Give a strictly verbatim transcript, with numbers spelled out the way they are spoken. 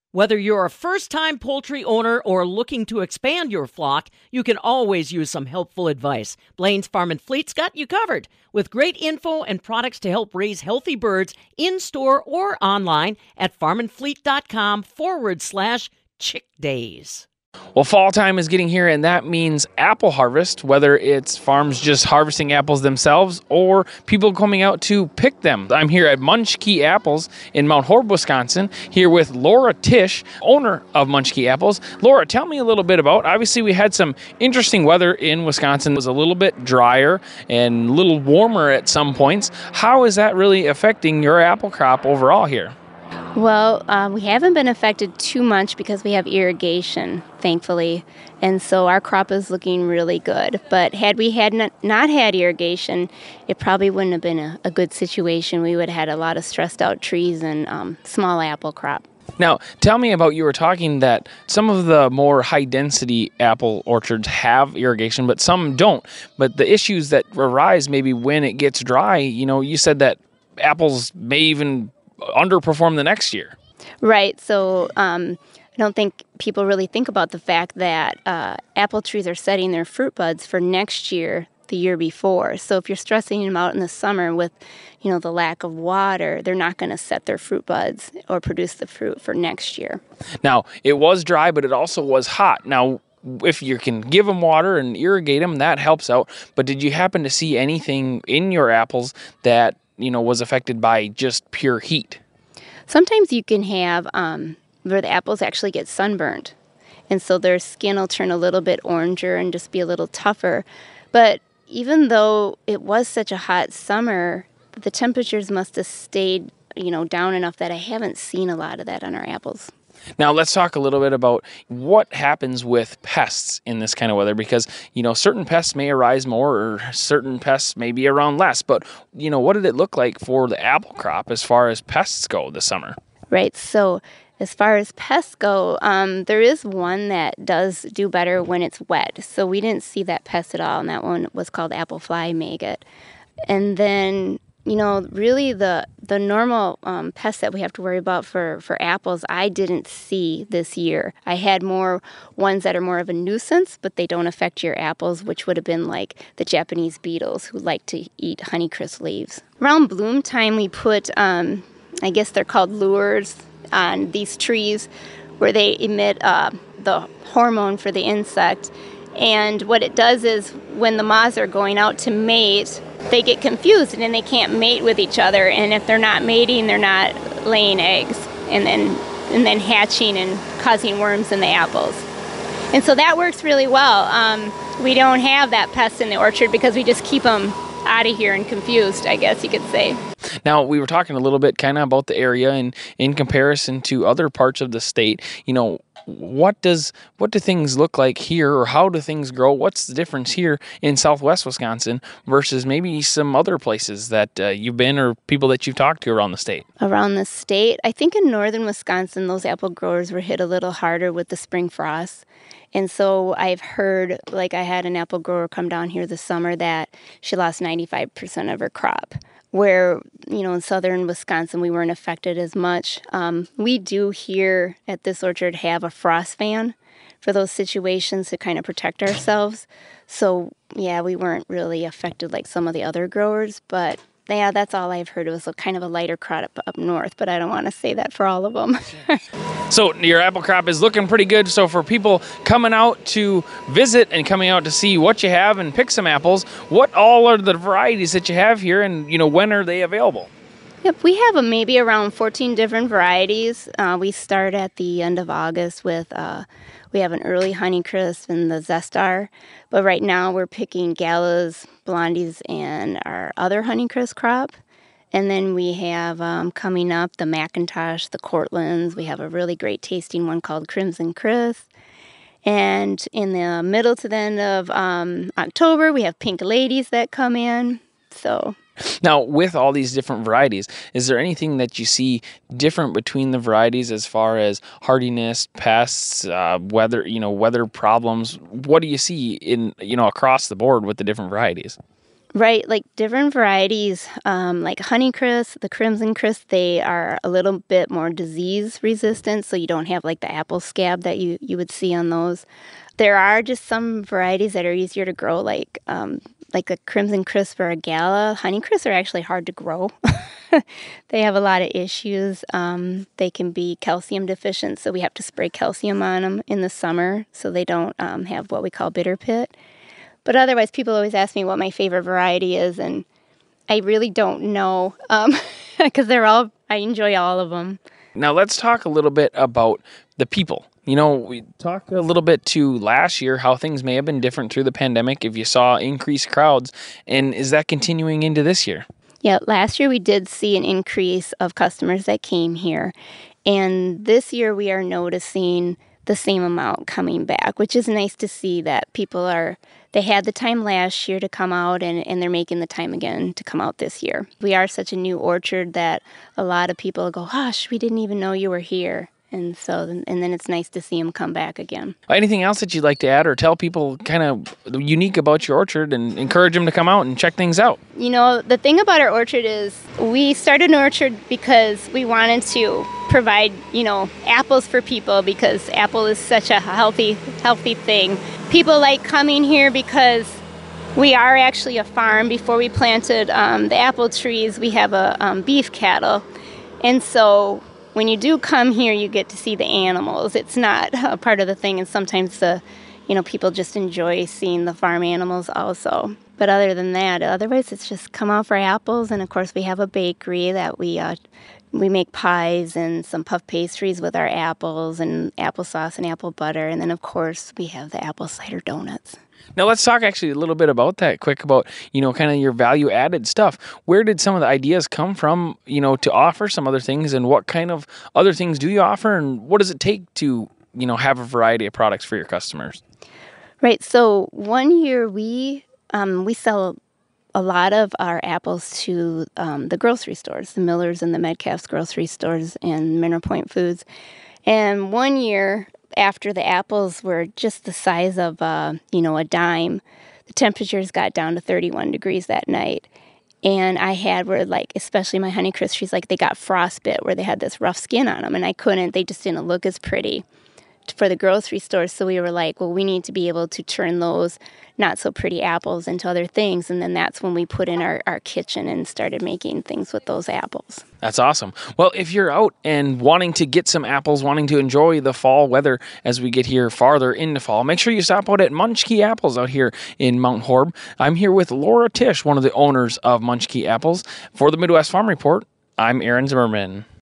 Whether you're a first-time poultry owner or looking to expand your flock, you can always use some helpful advice. Blaine's Farm and Fleet's got you covered with great info and products to help raise healthy birds in-store or online at farmandfleet.com forward slash chick days. Well, fall time is getting here, and that means apple harvest, whether it's farms just harvesting apples themselves or people coming out to pick them. I'm here at Munchkey Apples in Mount Horeb, Wisconsin, here with Laura Tisch, owner of Munchkey Apples. Laura, tell me a little bit about, obviously we had some interesting weather in Wisconsin. It was a little bit drier and a little warmer at some points. How is that really affecting your apple crop overall here? Well, uh, we haven't been affected too much because we have irrigation, thankfully, and so our crop is looking really good. But had we had not, not had irrigation, it probably wouldn't have been a, a good situation. We would have had a lot of stressed out trees and um, small apple crop. Now, tell me about, you were talking that some of the more high-density apple orchards have irrigation, but some don't. But the issues that arise maybe when it gets dry, you know, you said that apples may even underperform the next year. Right. So um, I don't think people really think about the fact that uh, apple trees are setting their fruit buds for next year, the year before. So if you're stressing them out in the summer with, you know, the lack of water, they're not going to set their fruit buds or produce the fruit for next year. Now, it was dry, but it also was hot. Now, if you can give them water and irrigate them, that helps out. But did you happen to see anything in your apples that, you know, was affected by just pure heat? Sometimes you can have um, where the apples actually get sunburned, and so their skin will turn a little bit oranger and just be a little tougher. But even though it was such a hot summer, the temperatures must have stayed, you know, down enough that I haven't seen a lot of that on our apples. Now, let's talk a little bit about what happens with pests in this kind of weather, because, you know, certain pests may arise more or certain pests may be around less. But, you know, what did it look like for the apple crop as far as pests go this summer? Right. So as far as pests go, um, there is one that does do better when it's wet. So we didn't see that pest at all, and that one was called apple fly maggot. And then, you know, really the the normal um, pests that we have to worry about for, for apples, I didn't see this year. I had more ones that are more of a nuisance, but they don't affect your apples, which would have been like the Japanese beetles who like to eat honeycrisp leaves. Around bloom time, we put, um, I guess they're called lures on these trees where they emit uh, the hormone for the insect. And what it does is when the moths are going out to mate, they get confused and then they can't mate with each other. And if they're not mating, they're not laying eggs and then and then hatching and causing worms in the apples. And so that works really well. Um, we don't have that pest in the orchard because we just keep them out of here and confused, I guess you could say. Now, we were talking a little bit kind of about the area and in comparison to other parts of the state. You know, what does what do things look like here, or how do things grow? What's the difference here in Southwest Wisconsin versus maybe some other places that uh, you've been or people that you've talked to around the state? Around the state, I think in northern Wisconsin, those apple growers were hit a little harder with the spring frost. And so I've heard, like I had an apple grower come down here this summer that she lost ninety-five percent of her crop. Where, you know, in southern Wisconsin, we weren't affected as much. Um, we do here at this orchard have a frost fan for those situations to kind of protect ourselves. So, yeah, we weren't really affected like some of the other growers. But, yeah, that's all I've heard. It was a kind of a lighter crop up, up north, but I don't want to say that for all of them. So your apple crop is looking pretty good. So for people coming out to visit and coming out to see what you have and pick some apples, what all are the varieties that you have here, and, you know, when are they available? Yep, we have a, maybe around fourteen different varieties. Uh, we start at the end of August with, uh, we have an early Honeycrisp and the Zestar, but right now we're picking Galas, Blondies, and our other Honeycrisp crop. And then we have um, coming up the Macintosh, the Cortlands. We have a really great tasting one called Crimson Crisp. And in the middle to the end of um, October, we have Pink Ladies that come in. So now, with all these different varieties, is there anything that you see different between the varieties as far as hardiness, pests, uh, weather, you know, weather problems? What do you see in, you know, across the board with the different varieties? Right, like different varieties, um, like Honeycrisp, the Crimson Crisp, they are a little bit more disease resistant, so you don't have like the apple scab that you, you would see on those. There are just some varieties that are easier to grow, like um, like a Crimson Crisp or a Gala. Honeycrisp are actually hard to grow. They have a lot of issues. Um, they can be calcium deficient, so we have to spray calcium on them in the summer so they don't um, have what we call bitter pit. But otherwise, people always ask me what my favorite variety is, and I really don't know because um, they're all, I enjoy all of them. Now, let's talk a little bit about the people. You know, we talked a little bit to last year how things may have been different through the pandemic if you saw increased crowds. And is that continuing into this year? Yeah, last year we did see an increase of customers that came here. And this year we are noticing the same amount coming back, which is nice to see that people are, they had the time last year to come out and, and they're making the time again to come out this year. We are such a new orchard that a lot of people go, gosh, we didn't even know you were here. And so, and then it's nice to see them come back again. Anything else that you'd like to add or tell people kind of unique about your orchard and encourage them to come out and check things out? You know, the thing about our orchard is we started an orchard because we wanted to provide, you know, apples for people because apple is such a healthy, healthy thing. People like coming here because we are actually a farm. Before we planted um, the apple trees, we have a um, beef cattle. And so when you do come here, you get to see the animals. It's not a part of the thing, and sometimes the, you know, people just enjoy seeing the farm animals also. But other than that, otherwise it's just come out for apples, and of course we have a bakery that we uh, we make pies and some puff pastries with our apples and applesauce and apple butter, and then of course we have the apple cider donuts. Now let's talk actually a little bit about that quick about, you know, kind of your value added stuff. Where did some of the ideas come from, you know, to offer some other things, and what kind of other things do you offer, and what does it take to, you know, have a variety of products for your customers? Right. So one year we um, we sell a lot of our apples to um, the grocery stores, the Miller's and the Metcalf's grocery stores and Mineral Point Foods. And one year, after the apples were just the size of, uh, you know, a dime, the temperatures got down to thirty-one degrees that night. And I had where, like, especially my Honeycrisp, she's like, they got frostbite where they had this rough skin on them. And I couldn't, they just didn't look as pretty for the grocery stores. So we were like, well, we need to be able to turn those not so pretty apples into other things. And then that's when we put in our, our kitchen and started making things with those apples. That's awesome. Well, if you're out and wanting to get some apples, wanting to enjoy the fall weather as we get here farther into fall, make sure you stop out at Munchkey Apples out here in Mount Horeb. I'm here with Laura Tisch, one of the owners of Munchkey Apples. For the Midwest Farm Report, I'm Aaron Zimmerman.